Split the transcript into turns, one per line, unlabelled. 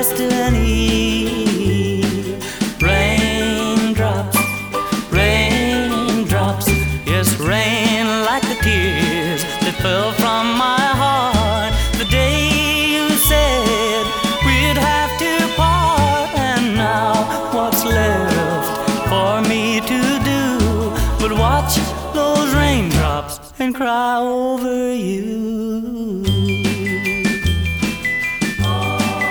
destiny. Raindrops, raindrops, yes, rain like the tears that fell from my heart the day you said we'd have to part. And now what's left for me to do but watch those raindrops and cry over you?